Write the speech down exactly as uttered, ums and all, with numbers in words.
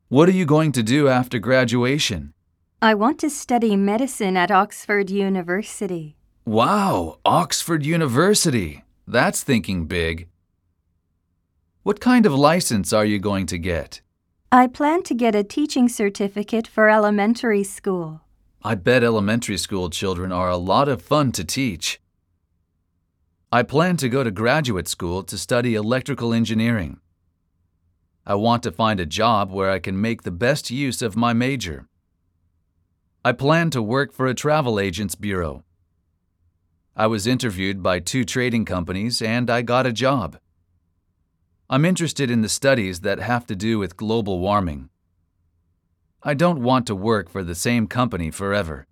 What are you going to do after graduation? I want to study medicine at Oxford University. Wow, Oxford University. That's thinking big. What kind of license are you going to get? I plan to get a teaching certificate for elementary school. I bet elementary school children are a lot of fun to teach. I plan to go to graduate school to study electrical engineering. I want to find a job where I can make the best use of my major. I plan to work for a travel agent's bureau. I was interviewed by two trading companies and I got a job. I'm interested in the studies that have to do with global warming. I don't want to work for the same company forever.